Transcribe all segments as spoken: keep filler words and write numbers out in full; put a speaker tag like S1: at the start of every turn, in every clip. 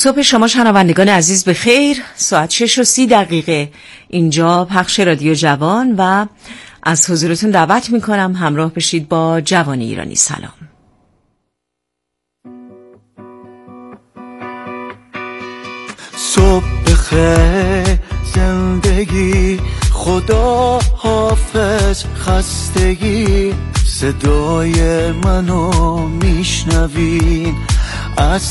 S1: صبح شما شنوندگان عزیز به خیر. ساعت شش و سی دقیقه اینجا پخش رادیو جوان و از حضورتون دعوت میکنم همراه بشید با جوان ایرانی. سلام.
S2: صبح بخیر زندگی، خدا حافظ خستگی، صدای منو میشنوین از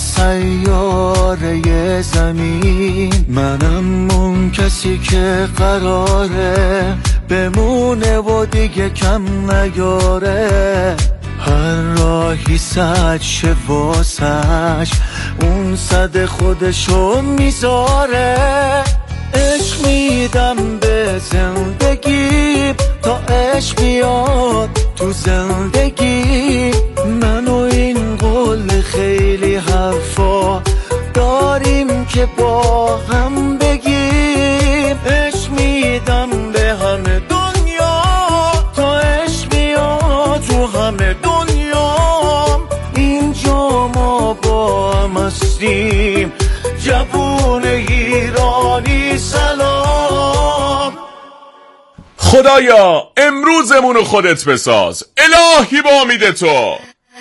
S2: سیاره زمین. منم اون کسی که قراره بمونه و دیگه کم نیاره، هر راهی سد شه واسش اون صد خودشو میذاره. عشق میدم به زندگی تا عشق بیاد تو زندگی. من و این قول خیلی حرفا داریم که با هم بگیم. عشق میدم به همه دنیا تا عشق بیاد تو همه دنیا. اینجا ما با هم هستیم، جوون ایرانی سلام.
S3: خدایا امروزمونو خودت بساز، الهی با امید تو.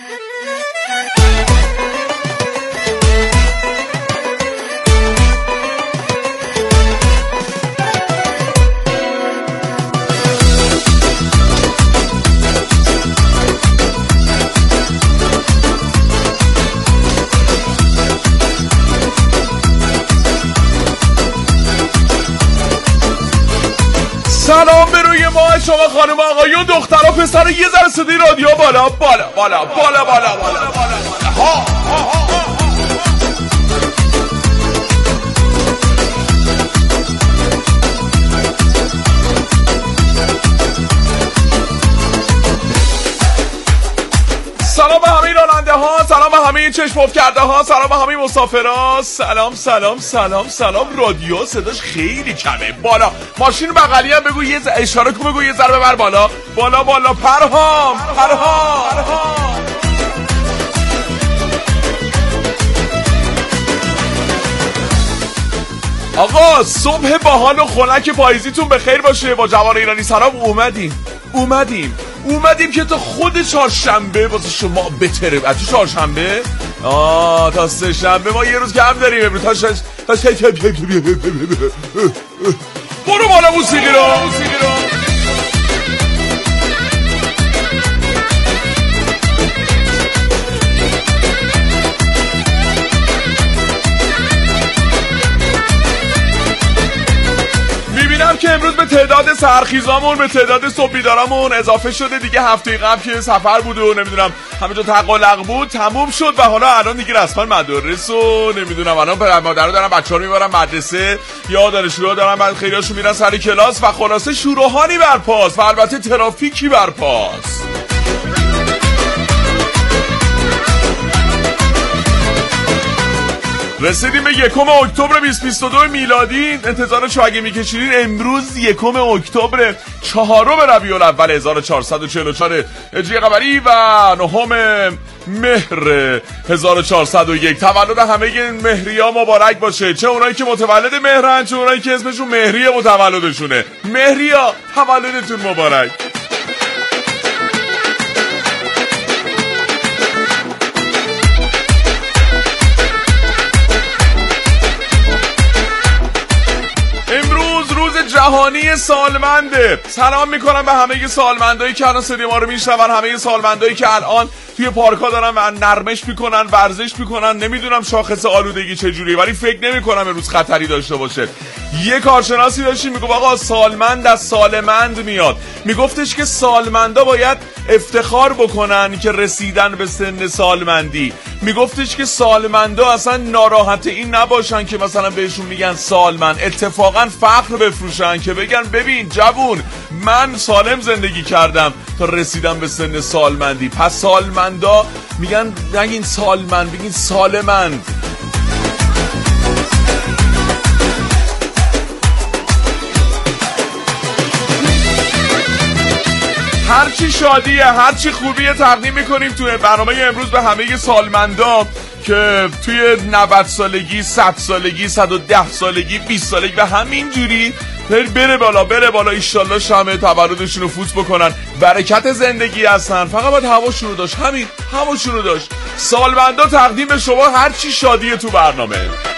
S3: سلام به روی ماه شما خانم آقایون دختر و پسر. یه ذره صدای رادیو بالا بالا بالا بالا بالا بالا بالا ها ها ها. سلام به همه راننده ها، سلام به همه چشم پف کرده ها، سلام به همه مسافرها. سلام سلام سلام سلام. رادیو صداش خیلی کمه. بالا ماشین بغلی هم بگو یه اشاره کن، بگو یه ذره ببر بالا بالا بالا. پرهام پرهام پرهام. آقا صبح باحال و خنک پاییزیتون بخیر باشه. با جوان ایرانی سلام اومدیم اومدیم اومدیم که تا خود چهارشنبه واسه شما بتره. از چهارشنبه آه تا سه شنبه ما یه روز کم داریم. امروز تا شش تا شش برو بالا موسیقی رو موسیقی رو. که امروز به تعداد سرخیزامون، به تعداد صبح بیدارامون اضافه شده دیگه. هفته قبل که سفر بود و نمیدونم همه جا تقلق بود تموم شد و حالا الان دیگه رسما مدارس و نمیدونم الان پدر مادرها دارن بچه‌ها رو میبرن مدرسه یا دانشجوها دارن بعد خیلیاشون میرن سر کلاس و خلاصه شورهانی برپاست و البته ترافیکی برپاست. رسیدیم به یکم اکتبر بیست بیست و دو میلادی. انتظارشو اگه میکشیدین امروز یکم اکتبر چهارم ربیع الاول هزار و چهارصد و چهل و چهار هجری قمری و نهم مهر هزار و چهارصد و یک. تولد همه مهریا مبارک باشه، چه اونایی که متولد مهرن چه اونایی که اسمشون مهریه متولدشونه. مهریا تولدتون مبارک. جهانی سالمنده. سلام میکنم به همه سالمندایی که الان صدای ما رو میشنون، همه سالمندایی که الان توی پارک‌ها دارن و نرمش میکنن، ورزش میکنن. نمیدونم شاخص آلودگی چجوریه ولی فکر نمیکنم امروز خطری داشته باشه. یه کارشناسی داشتیم میگفت آقا سالمند از سالمند میاد. میگفتش که سالمندا باید افتخار بکنن که رسیدن به سن سالمندی. میگفتش که سالمندا اصلا ناراحت این نباشن که مثلا بهشون میگن سالمند، اتفاقا فخر بفروشن که بگن ببین جوون من سالم زندگی کردم تا رسیدم به سن سالمندی. پس سالمندا میگن نگین سالمند، بگین سالمند. هرچی شادیه، هرچی خوبیه تقدیم میکنیم توی برنامه امروز به همه سالمندا که توی نود سالگی، صد سالگی، صد و ده سالگی، بیست سالگی و همین جوری بره بالا بره بالا. ایشالله شمع تولدشون رو فوت بکنن. برکت زندگی هستن، فقط باید هواشون رو داشت. همین هواشون رو داشت. سالمندا تقدیم به شما هر چی شادیه تو برنامه.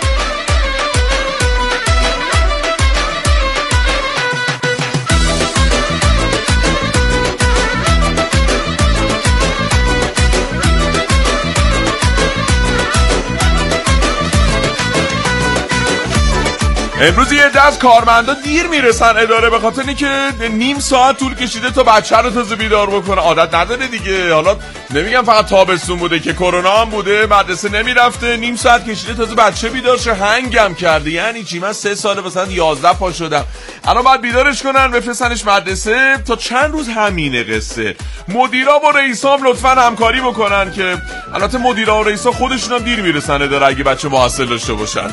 S3: امروز یه دست کارمندا دیر میرسن اداره به خاطر اینکه نیم ساعت طول کشیده تا بچه رو تازه بیدار بکنه. عادت نداره دیگه. حالا نمیگم فقط تابستون بوده که کرونا هم بوده، مدرسه نمیرفته، نیم ساعت کشیده تازه بچه بیدار شه. هنگم کرده. یعنی چی؟ من سه ساله مثلا یازده پا شدم، الان باید بیدارش کنن بفرستنش مدرسه. تا چند روز همینه قصه. مدیرا و رئیسا هم لطفا همکاری بکنن که البته مدیرا و رئیسا خودشون هم دیر میرسن اداره اگه بچه محصل داشته باشن.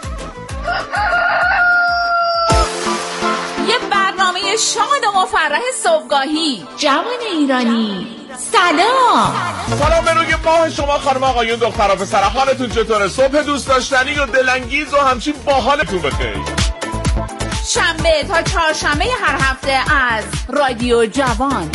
S4: شاد و مفرح صبحگاهی. جوان ایرانی سلام.
S3: سلام به روی ماه شما خانم آقایون دخترها پسرها. حالتون چطوره؟ صبح دوست داشتنی و دلانگیز و همچین باحالتون بخیر.
S4: شنبه تا چهارشنبه هر هفته از رادیو جوان.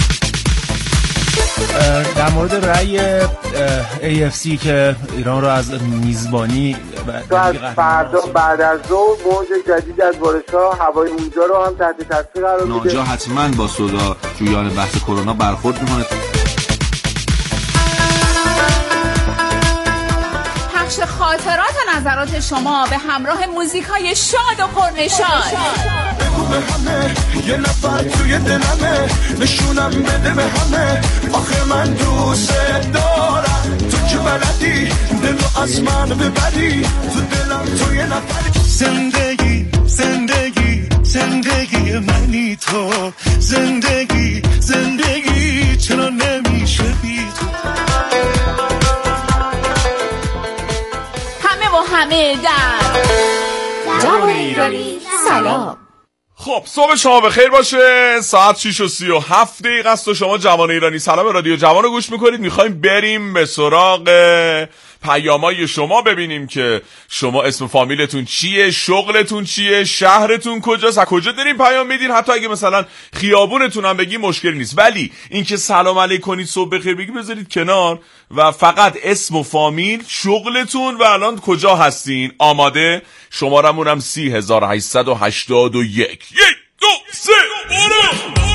S5: در مورد رأی ای اف سی که ایران رو از میزبانی
S6: تو از فردا بعد از ظهر موج جدید از بارش‌ها هوای اونجا رو هم تحت تاثیر قرار میده.
S7: ناجا حتما با صدا جویان بحث کرونا برخورد میکنه.
S4: پخش خاطرات و نظرات شما به همراه موزیک‌های شاد و پرنشاط.
S2: به همه یه نفر توی دلمه، نشونم بده به همه آخه من دوست دارم. تو که بلدی دلو از من ببری، تو دلم توی نفر. زندگی زندگی زندگی منی تو، زندگی زندگی چرا نمیشه بی تو.
S4: همه و همه در جوان ایرانی سلام.
S3: خب صبح شما بخیر باشه. ساعت شش و سی و هفت دقیقه است و شما جوان ایرانی سلام رادیو جوان رو گوش میکنید. میخوایم بریم به سراغ پیامای شما، ببینیم که شما اسم فامیلتون چیه، شغلتون چیه، شهرتون کجاست، از کجا دارین پیام میدین. حتی اگه مثلا خیابونتون هم بگی مشکلی نیست، ولی اینکه سلام علیک کنید صبح بخیر بگی بذارید کنار و فقط اسم و فامیل، شغلتون و الان کجا هستین. آماده؟ شمارمونم سی هزار و هشتصد و هشتاد و یک. یک دو سه برو برو.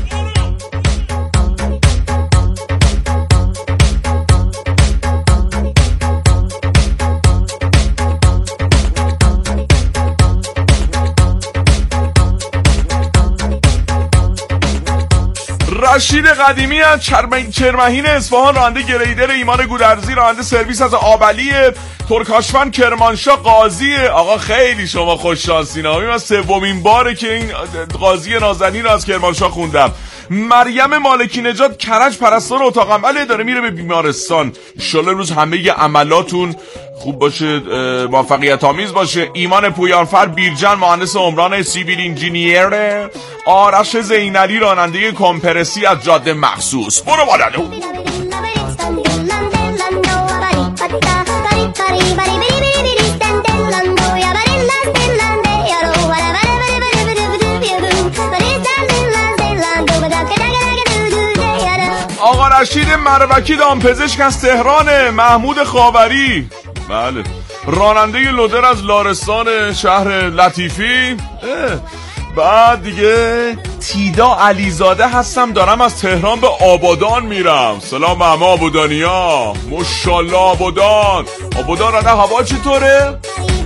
S3: رشید قدیمی از چرمهین اصفهان، راننده گریدر ایمان گودرزی، راننده سرویس از آبلی ترکاشفن کرمانشاه، قاضی. آقا خیلی شما خوش شانسین. من سومین باره که این قاضی نازنین رو از کرمانشاه خوندم. مریم مالکی نژاد کرج، پرستار اتاق عمل، داره میره به بیمارستان. ان شاءالله روز همه عملاتون خوب باشه، موفقیت آمیز باشه. ایمان پویانفر بیرجن، مهندس عمران سیویل انجینیر. آرش زینالی، راننده کمپرسی از جاده مخصوص. برو بالا. آقا رشید مروکی، دامپزشک از تهران. محمود خاوری، بله، راننده لودر از لارستان شهر لطیفی. بعد دیگه تیدا علیزاده هستم، دارم از تهران به آبادان میرم. سلام همه آبادانیا، ماشاءالله آبادان. آبادان رده هوا چطوره؟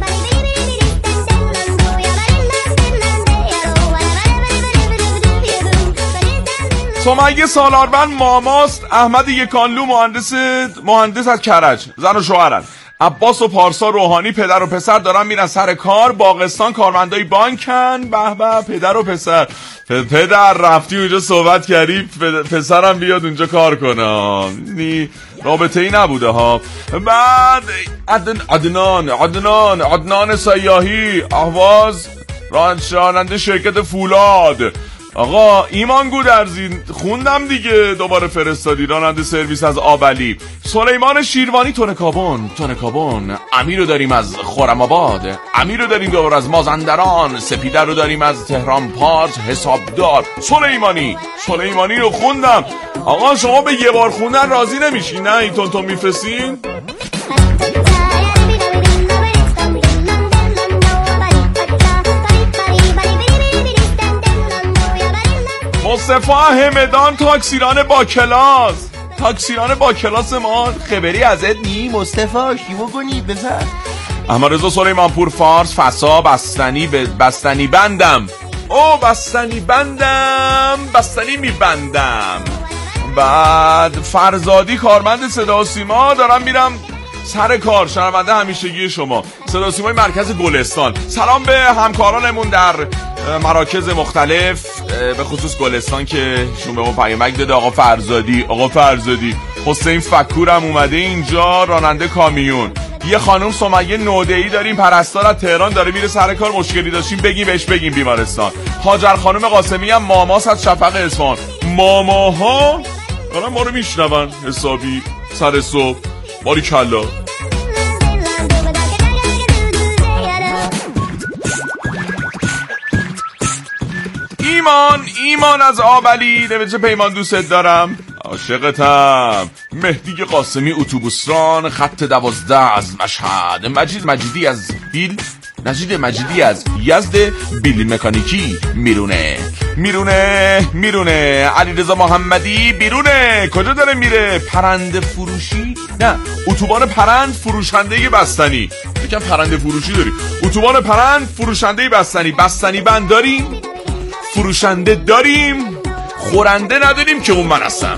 S3: سمیه سالاربند ماماست. احمد یکانلو، مهندس مهندس از کرج، زن و شوهرن. عباس و پارسا روحانی، پدر و پسر دارن میرن سر کار. باغستان، کارمندای بانکن. به به پدر و پسر. پدر رفتی اونجا صحبت کردی، پسرم بیاد اونجا کار کنه. نی رابطه ای نبوده ها. بعد عدن عدنان عدنان عدنان سیاهی، اهواز، راننده شرکت فولاد. آقا ایمان گودرزی خوندم دیگه، دوباره فرستادی. راننده سرویس از آبلی. سلیمان شیروانی تونکابون تونکابون. امیر رو داریم از خرم آباد، امیر رو داریم دوباره از مازندران، سپیده رو داریم از تهران پارس حسابدار. سلیمانی سلیمانی رو خوندم. آقا شما به یه بار خوندن راضی نمیشین؟ نه این تون تون میفرستین؟ مصطفی همدان تاکسیران با کلاس، تاکسیران با کلاس ما. خبری ازت نی مصطفی؟ شیمو کنی بزن. احمد رضا سلیمان پور فارس فسا بستنی ب... بستنی بندم. او بستنی بندم بستنی میبندم. بعد فرزادی کارمند صدا و سیما. دارم میرم سر کار. شنونده همیشگی شما صدا و سیمای مرکز گلستان. سلام به همکارانمون در مراکز مختلف، به خصوص گلستان که شون به ما پیامک داده. آقا فرزادی آقا فرزادی حسین فکورم اومده اینجا، راننده کامیون. یه خانم سمیه نوده‌ای داریم، پرستار از تهران، داره میره سر کار، مشکلی داشتیم بگیم بهش بگیم بیمارستان. هاجر خانم قاسمی هم ماماس از شفق اصفهان. ماماها دارن ما رو میشنون حسابی سر صبح. باریکلا. ایمان ایمان از آبلی نوشته پیمان دوست دارم، عاشقتم. مهدی قاسمی اتوبوسران خط دوازده از مشهد. مجید مجیدی از بیل مجید مجیدی از یزد بیل مکانیکی میرونه میرونه میرونه. علیرضا محمدی بیرونه. کجا داره میره؟ پرنده فروشی؟ نه، اتوبان پرند فروشنده بستنی. یکم پرنده فروشی داری. اتوبان پرند فروشنده بستنی. بستنی بند داریم، فروشنده داریم، خورنده نداریم که اون من هستم.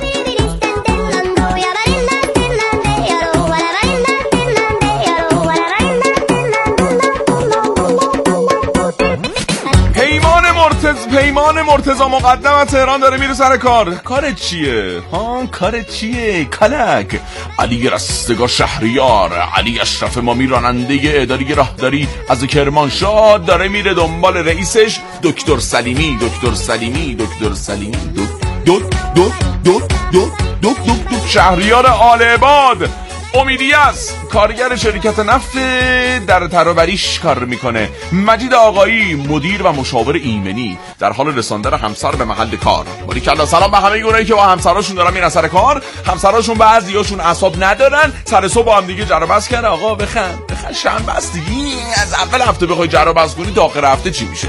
S3: پیمان مرتض پیمان مرتضی مقدم از تهران داره میره سر کار. کارت چیه؟ ها کارت چیه؟ کلک. علی رستگار شهریار، علی اشرف مامی راننده اداره راهداری از کرمانشاه داره میره دنبال رئیسش دکتر سلیمی. دکتر سلیمی دکتر سلیمی دو دو دو دو دو دو دو شهریار آل عباد. امیدی است، کارگر شرکت نفت در ترابریش کار میکنه. مجید آقایی مدیر و مشاور ایمنی در حال رساندن همسر به محل کار. باریکلا. سلام به همه اونایی که با همسراشون دارن میرن سر کار. همسراشون بعضیاشون اعصاب ندارن، سر صبح با هم دیگه جر و بحث کردن. آقا بخند بخند شنبه است دیگه، از اول هفته بخوای جر و بحث کنی تا آخر هفته چی میشه؟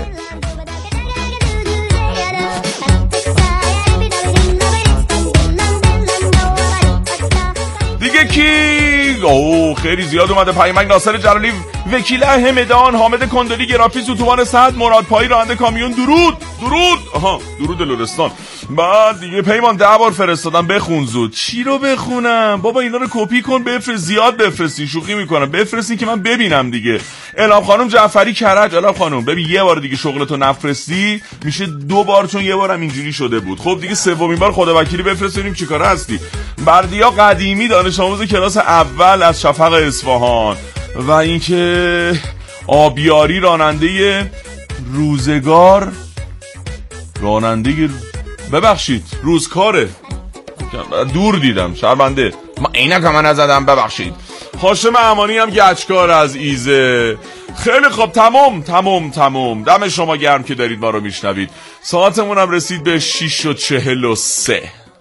S3: دیگه کی؟ اوه خیلی زیاد اومده پیامک. ناصر جلالی وکیل همدان. حامد کندلی گرافیس اتوبان صد. مراد پایی راننده کامیون. درود درود آها درود لرستان. بعد دیگه پیمان ده بار فرستادم، بخون زود. چی رو بخونم بابا؟ اینا رو کپی کن بفرست، زیاد بفرستی، شوخی میکنم، بفرستین که من ببینم دیگه. الهام خانم جعفری کرج. الهام خانم ببین یه بار دیگه شغلتو نفرستی میشه دو بار، چون یه بارم اینجوری شده بود. خب دیگه سومین بار خدا وکیلی بفرست ببینیم چیکاره هستی. بردیا قدیمی دانش آموز کلاس اول از شفق اصفهان. و اینکه آبیاری راننده روزگار راننده ببخشید روزکاره. دور دیدم شرمنده، ما عینک هم نزدم ببخشید. هاشم امانی هم گچکار از ایزه. خیلی خوب تمام تمام تمام. دم شما گرم که دارید ما رو میشنوید. ساعتمون هم رسید به شیش و چهل و سه.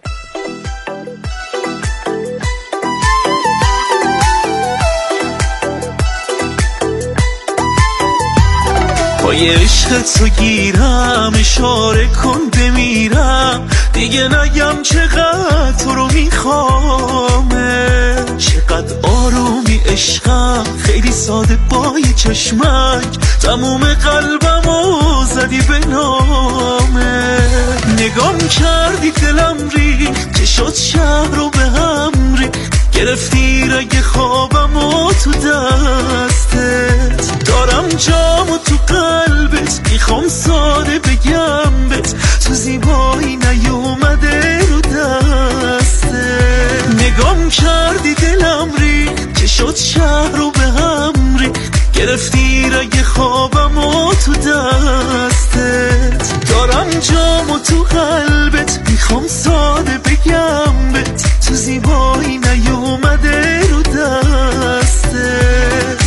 S2: پای عشق تو گیرم، اشاره کن بمیرم، دیگه نگم چقدر تو رو میخوامه، چقدر آرومی عشقم، خیلی ساده با یه چشمک تموم قلبمو زدی به نامه. نگام کردی دلم ریخت، چه شد شهر رو به هم ریخت، گرفتی رگ خوابمو تو دستت، دارم جامو تو قلبت، میخوام ساده بگم بت، تو زیبایی نیومده رو دستت. نگام کردی دلم ریخت، چه شد شهر رو به هم ریخت، گرفتی رگ خوابمو تو دستت، دارم جامو تو قلبت میخوام ساده بگم بهت تو زیبایی نیومده رو دستت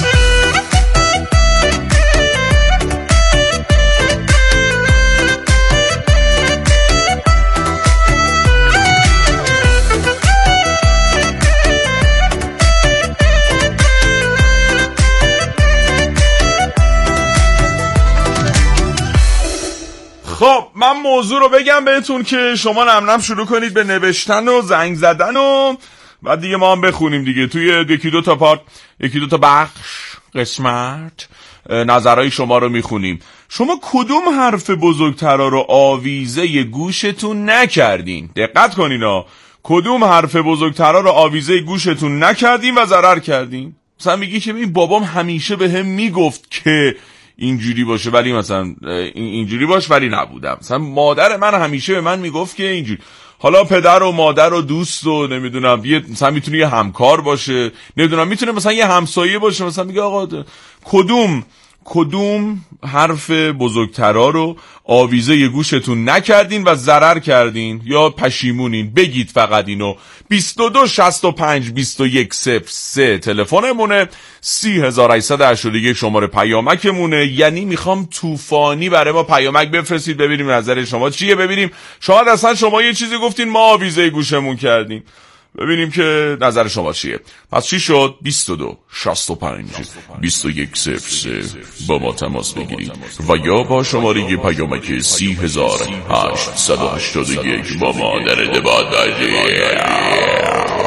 S3: خب من موضوع رو بگم بهتون که شما نم نم شروع کنید به نوشتن و زنگ زدن و بعد دیگه ما هم بخونیم دیگه توی یکی دو تا پارت یکی دو تا بخش قسمت نظرهای شما رو میخونیم. شما کدوم حرف بزرگترا رو آویزه گوشتون نکردین؟ دقت کنین ها، کدوم حرف بزرگترا رو آویزه گوشتون نکردین و ضرر کردین؟ مثلا میگی که این بابام همیشه به هم میگفت که اینجوری باشه ولی مثلا اینجوری باش ولی نبودم. مثلا مادر من همیشه به من میگفت که اینجوری. حالا پدر و مادر و دوست و نمیدونم یه مثلا میتونه یه همکار باشه، نمیدونم میتونه مثلا یه همسایه باشه، مثلا میگه آقا کدوم کدوم حرف بزرگترا رو آویزه ی گوشتون نکردین و ضرر کردین یا پشیمونین؟ بگید فقط اینو. بیست و دو شصت و پنج بیست و یک صفر سه تلفنمونه، سی هزار و هشتصد و هشتاد و یک شماره پیامکمونه. یعنی میخوام طوفانی برای ما پیامک بفرستید ببینیم نظر شما چیه، ببینیم شاید اصلا شما یه چیزی گفتین ما آویزه گوشمون کردیم، ببینیم که نظر شما چیه. پس چی شد؟ بیست و دو شصت و پنج بیست و یک صفر سه با ما تماس بگیرید و یا با شماره پیامک سی هزار هشتصد و هشتاد و یک با ما در ارتباط باشید.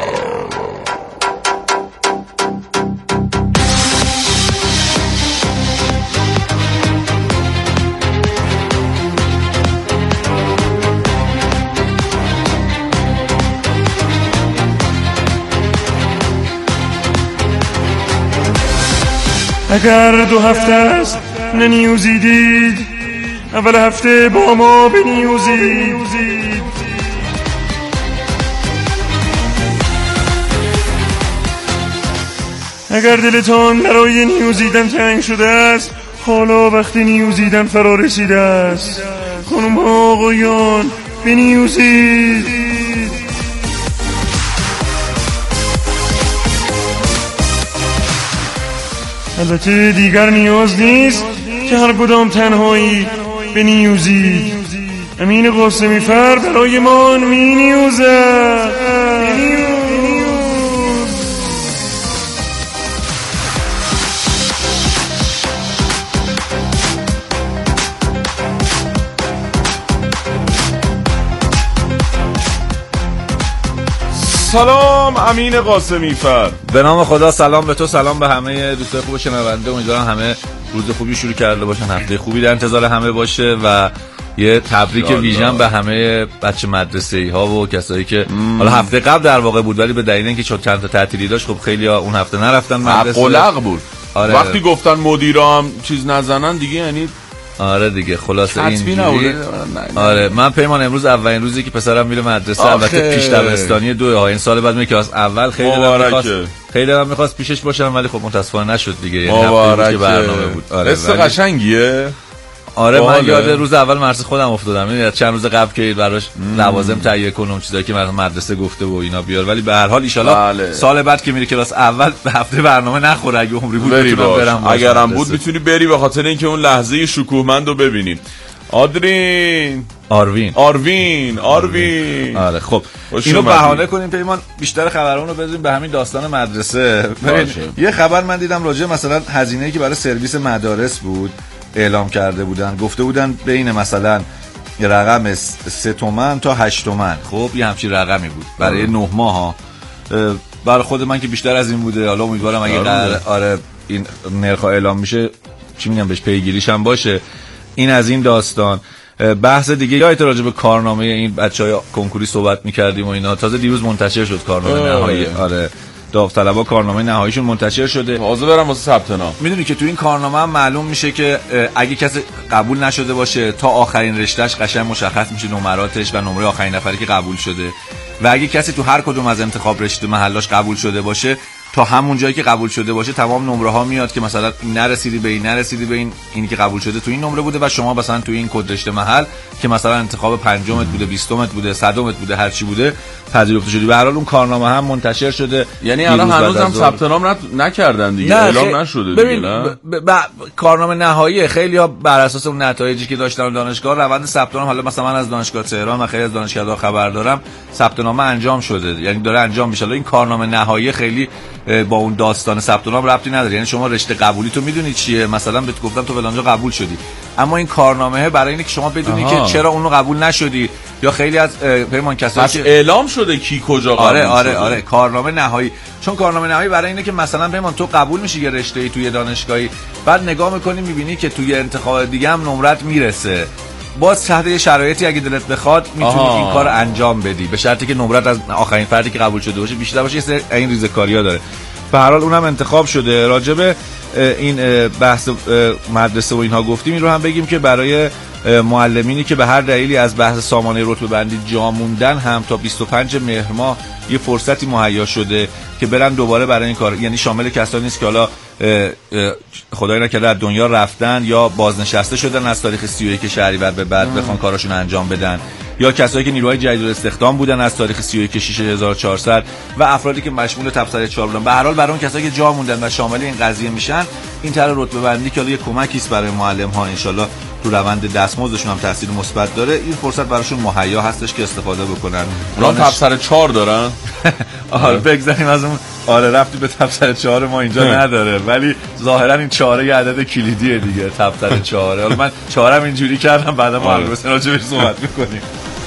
S8: اگر دو هفته است ننیوزیدید اول هفته با ما بنیوزید. اگر دلتان برای نیوزیدن تنگ شده است حالا وقتی نیوزیدن فرا رسیده است. خانم ها آقایان بنیوزید. البته دیگر نیاز نیست که هر کدام تنهایی بنیوزید. امین قاسمی فر برای ما می نیوزد.
S3: سلام امین قاسمی فر.
S7: به نام خدا، سلام به تو، سلام به همه دوستای خوب شنونده. امیدوارم همه روز خوبی شروع کرده باشن، هفته خوبی در انتظار همه باشه و یه تبریک ویژن به همه بچه مدرسه‌ای ها و کسایی که حالا هفته قبل در واقع بود ولی به دلیل اینکه چون چند تا تعطیلی داشت خب خیلی‌ها اون هفته نرفتن مدرسه.
S3: قلق بود.
S7: آره.
S3: وقتی گفتن مدیرام چیز نزنن دیگه یعنی
S7: آره دیگه خلاصه اینجوری. آره من پیمان امروز اولین روزی که پسرم میره مدرسه، البته پیش دبستانی دو ها، این سال بعد میره کلاس اول. خیلی دلم می‌خواست خیلی دلم می‌خواست پیشش باشم ولی خب متاسفانه نشد دیگه. یعنی هفته که برنامه بود.
S3: آره قصه قشنگیه.
S7: آره من یاد روز اول مدرسه خودم افتادم. یعنی چند روز قبل که براش لوازم تهیه کنم، چیزایی که مثلا مدرسه گفته و اینا بیار، ولی به هر حال ان شاءالله سال بعد که میره کلاس اول به هفته برنامه نخوره. اگه عمری بود میتونم برم،
S3: اگرم بود میتونی بری به خاطر اینکه اون لحظه شکوهمند رو ببینیم. آدرین
S7: آروین
S3: آروین آروین
S7: آره خب اینو بهانه کنیم پیمان بیشتر خبرون رو بذاریم به همین داستان مدرسه. یه خبر من دیدم راجع مثلا هزینه‌ای که برای سرویس مدارس بود اعلام کرده بودن، گفته بودن بین مثلا رقم سه تومن تا هشت تومن. خب یه همچین رقمی بود برای نه ماه ها. برای خود من که بیشتر از این بوده، حالا امیدوارم اگه قرار آره این نرخ اعلام میشه چی میگم بهش پیگیریش هم باشه. این از این داستان. بحث دیگه یادت راجع به کارنامه این بچهای کنکوری صحبت می‌کردیم و اینا، تازه دیروز منتشر شد کارنامه نهایی. آره داوطلبا کارنامه نهاییشون منتشر شده.
S3: تازه برم واسه ثبت نام.
S7: میدونی که تو این کارنامه هم معلوم میشه که اگه کسی قبول نشده باشه تا آخرین رشتهش قشنگ مشخص میشه نمراتش و نمره آخرین نفری که قبول شده، و اگه کسی تو هر کدوم از انتخاب رشته محلاش قبول شده باشه تا تا همون جایی که قبول شده باشه تمام نمره ها میاد که مثلا این نرسیدی به این نرسیدی به این اینی که قبول شده تو این نمره بوده و شما مثلا تو این کد رشته محل که مثلا انتخاب پنجمت بوده بیستمت بوده صدمت بوده هر چی بوده پذیرفته شدی. به هر حال اون کارنامه هم منتشر شده.
S3: یعنی الان هنوزم ثبت نام نکردن دیگه، اعلام نشده دیگه.
S7: ببین ب... ب... ب... کارنامه نهایی خیلی‌ها بر اساس اون نتایجی که داشتن دانشگاه روند ثبت نام، حالا مثلا من از دانشگاه تهران و خیلی از دانشگاه‌ها خبر دارم ثبت نام انجام شده، یعنی داره انجام میشه. این کارنامه نهایی خیلی با اون داستان ثبت نام ربطی نداره. یعنی شما رشته قبولی تو میدونی چیه، مثلا بهت گفتم تو فلانجا قبول شدی، اما این کارنامه برای اینه که شما بدونی که چرا اونو قبول نشدی. یا خیلی از پیمان کسایی
S3: که اعلام شده کی کجا قبول
S7: آره آره
S3: شده.
S7: آره کارنامه نهایی، چون کارنامه نهایی برای اینه که مثلا پیمان تو قبول میشی یه رشته‌ای توی دانشگاهی، بعد نگاه میکنی میبینی که توی انتخاب دیگه هم نمرت میرسه، باز تحت شرایطی اگه دلت بخواد میتونی این کار انجام بدی، به شرطی که نمرت از آخرین فردی که قبول شده باشه بیشتر باشه. این ریزکاری‌ها داره. به هر حال اونم انتخاب شده. راجب این بحث مدرسه و اینها گفتیم، این رو هم بگیم که برای معلمینی که به هر دلیلی از بحث سامانه رتبه بندی جا موندن هم تا بیست و پنجم مهر ماه یه فرصتی مهیا شده که برن دوباره برای این کار، یعنی شامل کسانی نیست که حالا خدای نکرده از دنیا رفتن یا بازنشسته شدن از تاریخ سی و یک شهریور به بعد بخوان کاراشون انجام بدن، یا کسایی که نیروهای جدید استخدام بودن از تاریخ سی و یک شش هزار و چهارصد و افرادی که مشمول تبصره چهار بودن. به هر حال برای اون کسایی که جا موندن و شامل این قضیه میشن، این طرح رتبه بندی که حالا یه کمکی است برای معلم ها، ان شاءالله تو روند دستمزدشون هم تاثیر مثبت داره، این فرصت براشون مهیا هستش که استفاده بکنن.
S3: راه تبصره چهار دارن.
S7: آره بگذاریم از اون. آره رفتی به تبصره چهار ما اینجا نداره، ولی ظاهرا این چهاره یه عدد کلیدیه دیگه، تبصره چهاره. حالا من چهارم اینجوری کردم، بعدا ما البته راجع بهش صحبت می‌کنیم.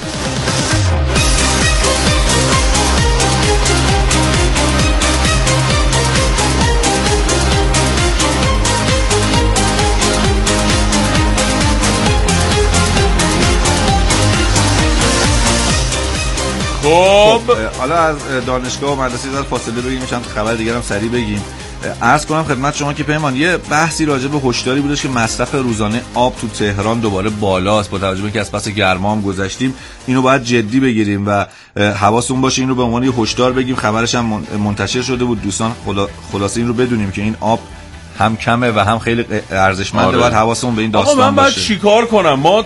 S3: خب
S7: حالا از دانشگاه و مدرسه در فاصله بگیم، چند خبر دیگه هم سریع بگیم. عرض کنم خدمت شما که پیمان یه بحثی راجع به هشداری بودش که مصرف روزانه آب تو تهران دوباره بالاست، با توجه به اینکه از پس گرما هم گذشتیم، اینو باید جدی بگیریم و حواسمون باشه این رو به عنوان یه هشدار بگیم. خبرش هم منتشر شده بود دوستان، خلاصه این رو بدونیم که این آب هم کمه و هم خیلی ارزشمنده. آره. باید حواسمون به این داستان باشه.
S3: آقا من باید چیکار کنم؟ ما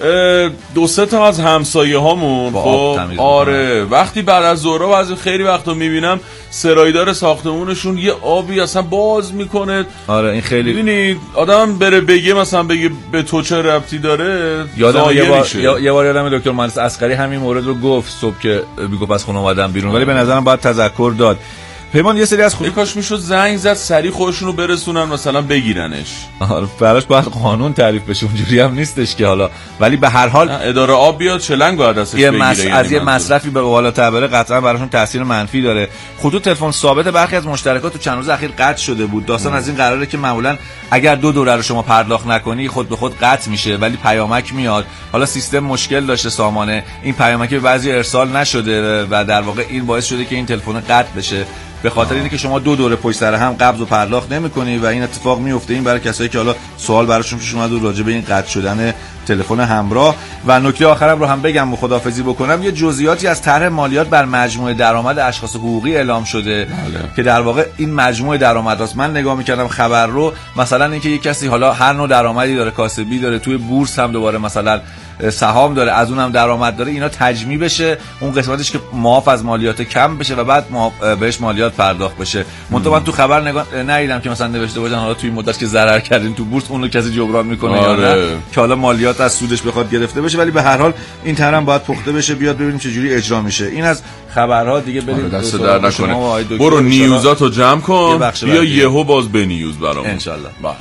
S3: دو سه تا از همسایه هامون خب آره وقتی بعد از ظهر بعضی خیلی وقتا میبینم سرایدار ساختمونشون یه آبی اصلا باز میکنه.
S7: آره این خیلی
S3: ببینید آدم بره بگه مثلا بگه به تو چه ربطی داره.
S7: یادم یه بار یا یه بار یادم دکتر مهندس عسکری همین مورد رو گفت صبح که میگفت از خونه اومدم بیرون، ولی به نظرم باید تذکر داد. پیمان یه سری از خود
S3: کاش میشد زنگ زد سری خودشونو برسونن مثلا بگیرنش.
S7: آره براش باید قانون تعریف بشه، اونجوری هم نیستش که حالا، ولی به هر حال
S3: اداره آب بیاد چلنگ باید دستش بگیره.
S7: مس... از یه مصرفی به بالاتر بره قطعا براشون تاثیر منفی داره. خطوط تلفن ثابت برخی از مشترکات تو چند روز اخیر قطع شده بود. داستان ام. از این قراره که معمولا اگر دو دوره رو شما پرداخت نکنی خود به خود قطع میشه، ولی پیامک میاد. حالا سیستم مشکل داشته سامانه، این پیامک به بعضی ارسال نشده و در واقع این باعث شده که این تلفن قطع بشه، به خاطر اینکه شما دو دوره پشت سر هم قبض و پرداخت نمی‌کنی و این اتفاق میفته. این برای کسایی که حالا سوال براشون پیش اومد راجع به این قطع شدن تلفن همراه. و نکته آخرم رو هم بگم و خداحافظی بکنم، یه جزئیاتی از طرح مالیات بر مجموع درآمد اشخاص حقوقی اعلام شده بله. که در واقع این مجموع درآمداست. من نگاه می‌کردم خبر رو، مثلا اینکه یک کسی حالا هر نوع درآمدی داره، کاسبی داره، توی بورس هم دوباره مثلا سهام داره، از اونم درآمد داره، اینا تجمیع بشه، اون قسمتش که معاف از مالیات کم بشه و بعد بهش مالیات پرداخت بشه. منتها من تو خبر نگاه ندیدم که مثلا نوشته باشن حالا توی مدت که ضرر کردین تو بورس اون رو کسی جبران میکنه آره. یا نه که حالا مالیات از سودش بخواد گرفته بشه. ولی به هر حال این طرح باید پخته بشه، بیاد ببینیم چه جوری اجرا میشه. این از خبرها دیگه. بریم
S3: آره دست در نکنه. برو نیوزاتو جمع کن بیا یهو باز به نیوز برام
S7: ان شاء الله.
S3: بله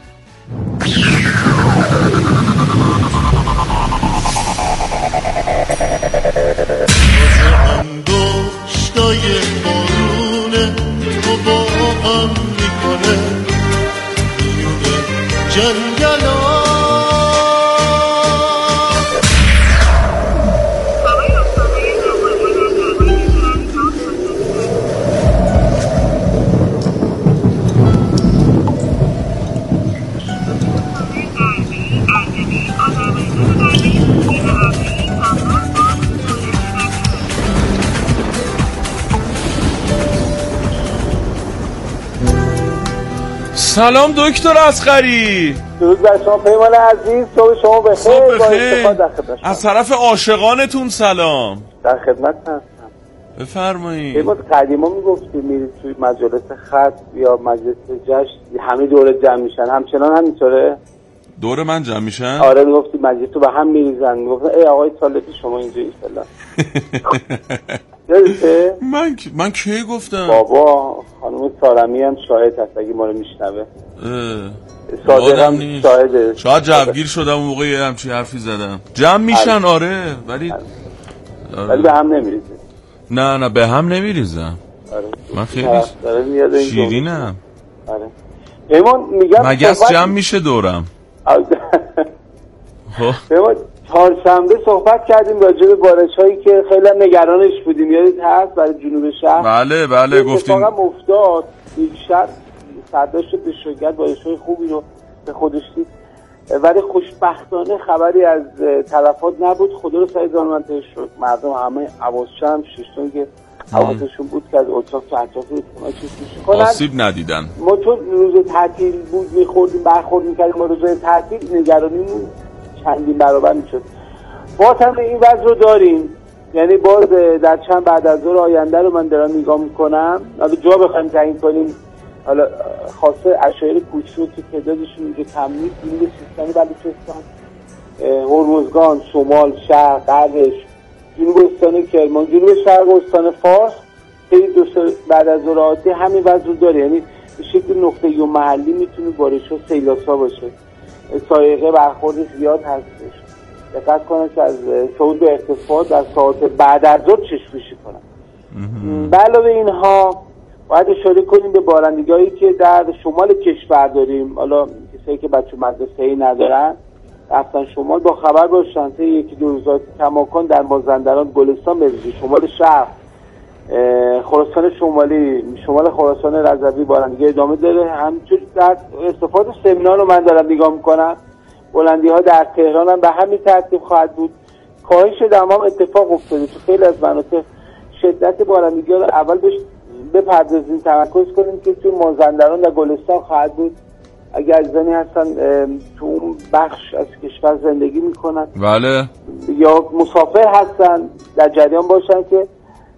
S2: انگشتای بارونه تو با هم میکنه میونه جنگلا.
S3: سلام دکتر اصغری.
S6: درود بر شما پیمان عزیز، صبح شما بخیر.
S3: صبح بخیر. از طرف عاشقانتون سلام.
S6: در خدمت هستم.
S3: بفرمایید.
S6: پیمان قدیما میگفتی میرید توی مجالس خط یا مجلس جشن همه دوره جمع میشن، همچنان همینطوره؟
S3: دور من جمع میشن؟
S6: آره میگفتی مجلس رو به هم میریزن، میگفتن ای آقای طالبی شما اینجا ایستلا. یادته؟
S3: من من کی گفتم؟
S6: بابا خانم سارمی هم شاهد هست اگه ما رو میشنوه.
S3: صادق هم شاهده. شاید جوگیر شدم اون موقع همچی حرفی زدم. جمع میشن آره ولی
S6: آره. ولی به هم نمیریزه.
S3: نه نه به هم نمیریزم. آره. من خیلی شیرینم.
S6: آره. پیمان میگم
S3: مگس جمع میشه دورم.
S6: پیمان چهارشنبه صحبت کردیم راجع به بارش‌هایی که خیلی نگرانش بودیم، یادت هست برای جنوب شهر؟
S3: بله بله گفتیم.
S6: اتفاقا افتاد یک شب سرداشت به شدت بارش‌های خوبی رو به خودش دید، ولی خوشبختانه خبری از تلفات نبود. خدا رو سعی زانمنده شد. مردم همه حواسشون ششتون که حواسشون بود که از اتاق تو اطراف رودخونه چیز کنن،
S3: آسیب ندیدن.
S6: ما چون روز تعطیل بود می‌خوردیم برخورد می‌کردیم با روزهای تعطیل، نگرانیمون چندین برابر میشد. باز هم این وضع رو داریم، یعنی باز در چند بعد از ظهر آینده رو من دارم نگاه میکنم. حالا جا بخوایم تعیین کنیم، حالا خاصه عشایر کوچولو که تعدادشون اینجا کم نیست، جنوب سیستان بلوچستان، هرمزگان، شمال، شرق، غربش، جنوب استان کرمان، جنوب شرق استان فارس، خیلی دو بعد از ظهر عادی همین وضع رو داره. یعنی به شکل نقطه‌ای و محلی میتونه بارش‌ها سیلاسا باشه، سایقه برخورد زیاد هستش. دقت کنن که از صعود به ارتفاع در ساعات بعد از ظهر چشم‌پوشی کنن. به علاوه اینها باید اشاره کنیم به بارندگی‌هایی که در شمال کشور داریم. حالا کسایی که بچه مدرسه‌ای ندارن رفتن شمال با خبر باشن تا یکی دو روز کماکان در مازندران، گلستان، بریزی، شمال شرق، خراسان شمالی، شمال خراسان رضوی بارندگی ادامه داره. همچنین در استفاده سمنان رو من دارم نگاه میکنم، بلندی ها در تهران هم به همین ترتیب خواهد بود. کاهش دما اتفاق افتاده تو خیلی از مناطق. شدت بارندگی ها رو اول بهش بپردازیم، تمرکز کنیم که توی مازندران و گلستان خواهد بود. اگر عزیزانی هستن تو اون بخش از کشور زندگی میکنن
S3: بله
S6: یا مسافر هستن در جریان باشن که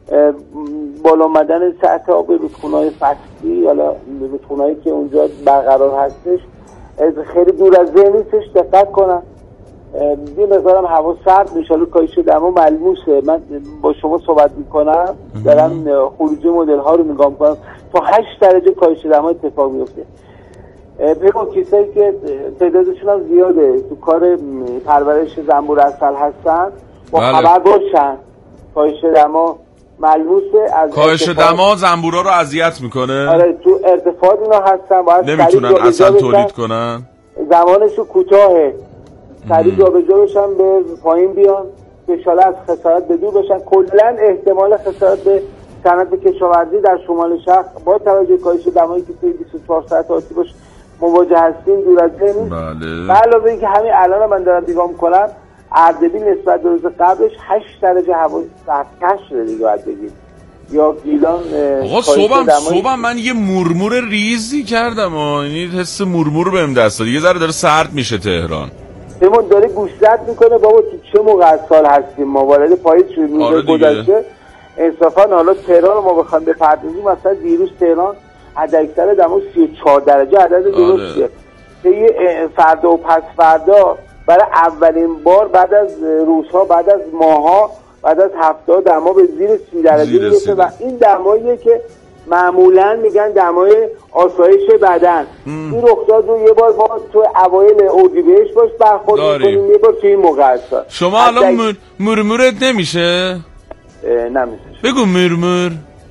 S6: بالا آمدن سطح آب رودخونه‌های فصلی، حالا رودخونه‌هایی که اونجا برقرار هستش خیلی دور از ذهن نیستش، دقت کنن. یه مقدارم هوا سرد میشه، حالا کاهش دما ملموسه. من با شما صحبت میکنم دارم خروجی مدل ها رو نگاه میکنم، تا هشت درجه کاهش دما اتفاق میفته. پیمان کسایی که تعدادشون هم زیاده تو کار پرورش زنبور عسل هستن با بله. خبر باشن کاهش دما ملموسه. از
S3: کاهش دما زنبورا رو اذیت میکنه.
S6: آره تو ارتفاع اینا هستن، باید
S3: نمیتونن عسل تولید کنن،
S6: زمانشو کوتاهه، سریع جابجا بشن به پایین بیان که انشالله از خسارت به دور بشن. کلا احتمال خسارت به صنعت کشاورزی در شمال شرق با توجه کاهش دمایی که توی بیست و چهار ساعت آتی باشه مواجه هستیم دور از ذهن نیست.
S3: بله.
S6: به علاوه اینکه همین الان من دارم نگاه میکنم اردبیل نسبت به روز قبلش هشت درجه هوا سردتر شده دیگه باید بگیم. یا گیلان
S3: آقا صبحم صبحم من یه مرمور ریزی کردم و این حس مرمور بهم دست داد. یه ذره داره سرد میشه تهران.
S6: همون داره گوشزد میکنه بابا تو چه موقع از سال هستیم ما، وارد پاییز شدیم.
S3: آره
S6: گذشته انصافا حالا تهران رو ما بخوایم بپردازیم، مثلا دیروز تهران حداکثر دما سی و چهار درجه عدد درستیه که یه فردا و پس فردا برای اولین بار بعد از روزها، بعد از ماها، بعد از هفته دما به زیر سی درجه میرسه و این دماییه که معمولا میگن دمای آسایش بدن. ام. این رخداد رو یه بار ما تو اوایل اردیبهشت باش برخورد میکنیم، یه بار توی این موقع هستن.
S3: شما الان مر... مرمورت نمیشه؟
S6: نمیشه.
S3: بگو مرمور.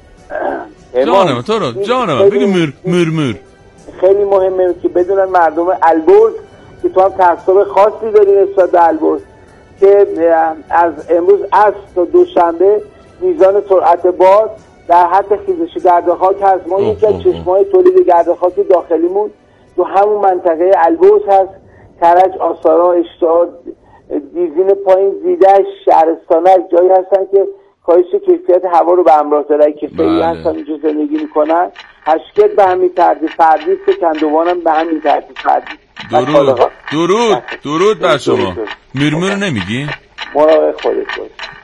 S3: جانم تو رو جانم بگو مر... مرمور.
S6: خیلی مهمه که بدونن مردم البرز که تو هم تعصب خاصی داری نسبت به البرز که از امروز عصر تا دوشنبه میزان سرعت باد در حد خیزش گرد خاک هست. ما یکی از چشمه‌های تولید گرد خاک داخلیمون تو همون منطقه البرز هست. کرج، آسارا، اشتهار، دیزین پایین، زیدش، شهرستانک جایی هستن که کاهش کیفیت هوا رو به همراه داره که خیلی
S3: بله.
S6: هستن اینجا زندگی میکنن. هشکت به همین ترتیب، فردیس که کندوانم به همین ترتیب فردیس.
S3: درود درود درود بر شما. میرمور نمیگی؟
S6: مراقب خودت باش.